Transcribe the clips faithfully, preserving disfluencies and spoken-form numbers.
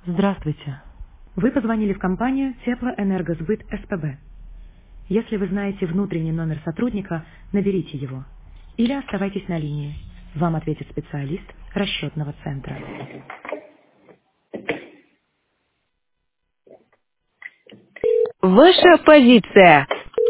Здравствуйте. Вы позвонили в компанию Теплоэнергосбыт СПБ. Если вы знаете внутренний номер сотрудника, наберите его. Или оставайтесь на линии. Вам ответит специалист расчетного центра. Ваша позиция.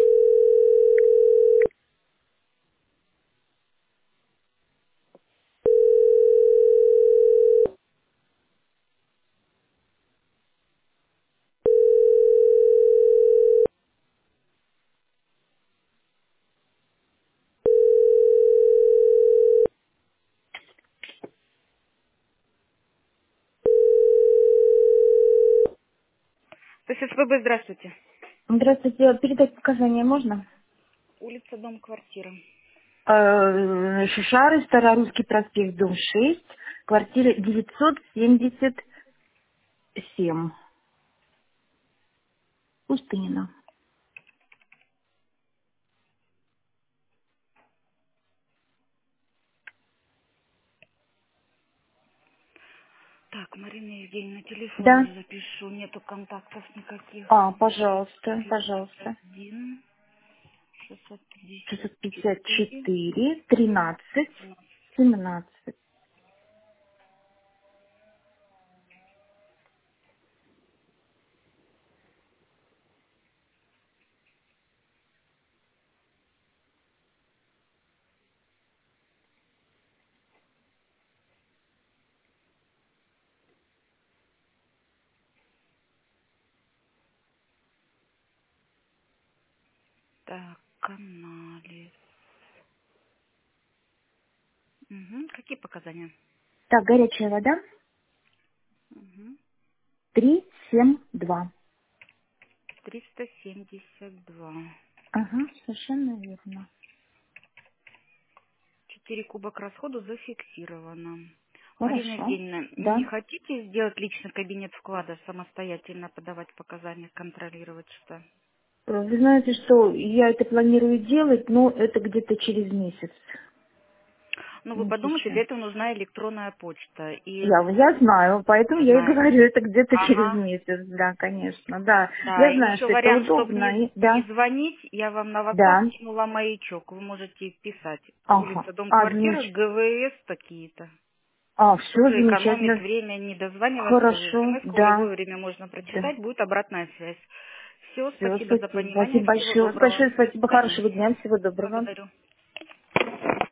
То есть СВБ, здравствуйте. Здравствуйте, передать показания можно? Улица, дом, квартира. Э, Шишары, Старорусский проспект, дом шесть, квартира девятьсот семьдесят семь. Пустынина. Так, Марина Евгеньевна, телефон Да. не запишу, нету контактов никаких. А, пожалуйста, шестьдесят пожалуйста. один, шестьсот пятьдесят шестьсот пятьдесят четыре, четыре, тринадцать, тринадцать. семнадцать. Так, канале. Угу. Какие показания? Так, горячая вода. Угу. Три семь два. триста семьдесят два. Ага, совершенно верно. четыре куба к расходу зафиксировано. Марина Хорошо. Евгеньевна, не Да. хотите сделать личный кабинет вклада, самостоятельно подавать показания, контролировать что? Э, Вы знаете, что я это планирую делать, но это где-то через месяц. Ну, вы Не подумайте, сейчас. для этого нужна электронная почта. И Я, я знаю, поэтому я и знаете. говорю, это где-то через Ага. месяц, да, конечно, да. Да, Я и знаю, еще что это вариант, чтобы удобно, не, и, не да, звонить, я вам на WhatsApp да, скинула маячок. Вы можете писать. ага, Улица, дом, а, квартира, замеч... ГВС такие-то. а, все Тоже экономит замечательно, время, не дозваниваться. хорошо, СМС-ку в да, любое время можно да, прочитать, будет обратная связь. Все, все, спасибо за спасибо, понимание, спасибо всего большое, доброго. большое спасибо, До свидания. хорошего дня, всего доброго. Благодарю.